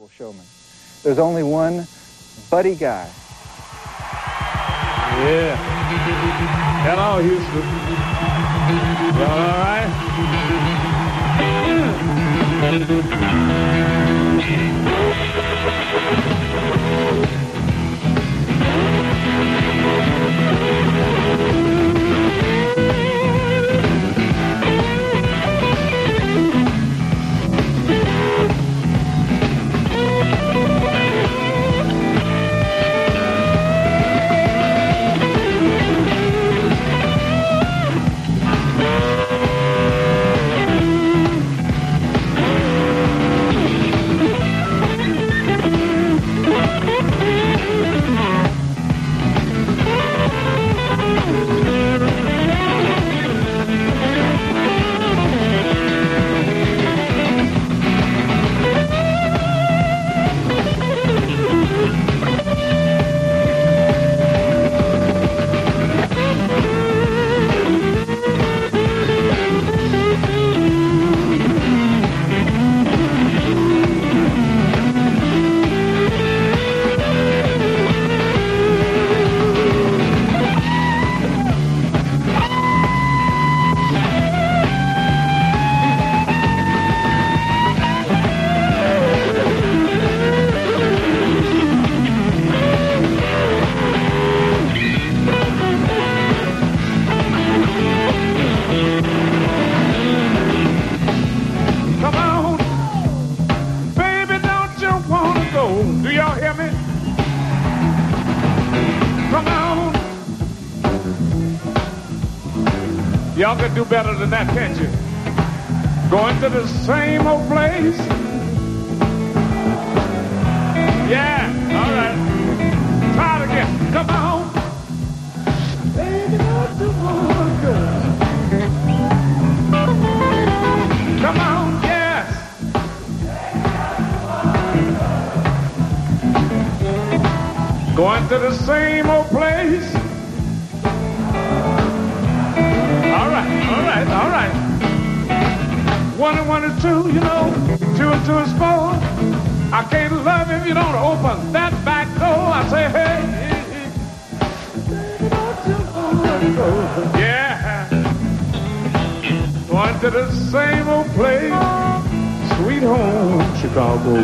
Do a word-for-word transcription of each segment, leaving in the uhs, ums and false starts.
successful showman. There's only one Buddy Guy. Yeah. Hello, Houston. Y'all all right? Y'all can do better than that, can't you? Going to the same old place. Yeah, all right. Try it again. Come on. Baby, don't you wanna go? Come on, yes. Going to the same old place. All right, all right, all right. One and one is two, you know. Two and two is four. I can't love if you don't open that back door. I say, hey, baby, don't you wanna go? Yeah. Going to the same old place, sweet home, Chicago.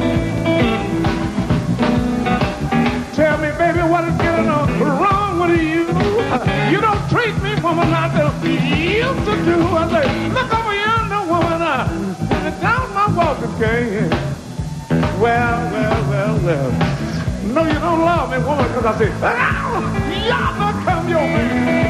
Tell me, baby, what is getting wrong with you? You don't treat me, woman, like you used to do. I say, look over yonder, woman, uh, down my walking cane. Well, well, well, well. No, you don't love me, woman, because I say, ah, yonder come your man.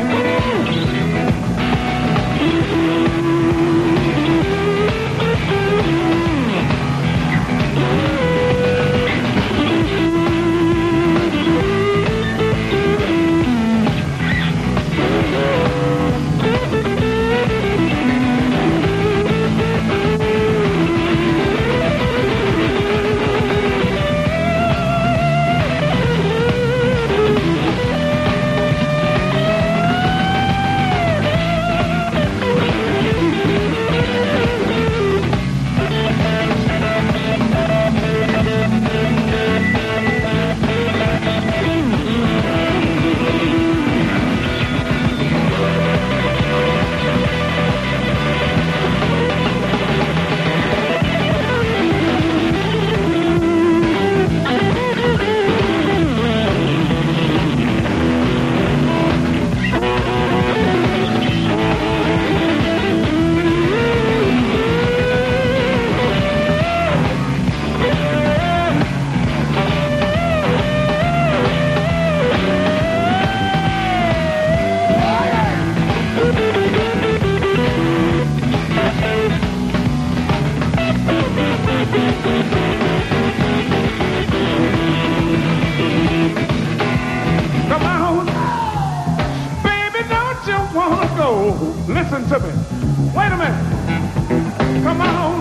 Listen to me. Wait a minute. Come on.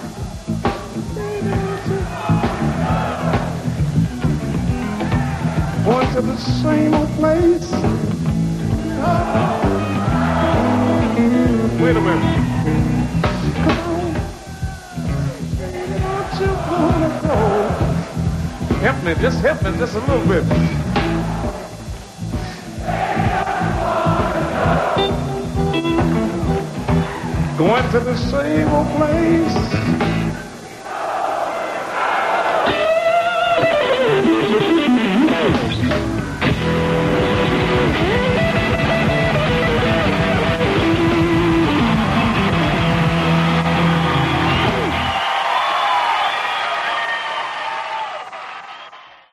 Going to the same old place. Wait a minute. Come on. Baby, don't you wanna go? me, just help me just a little bit. Going to the same old place.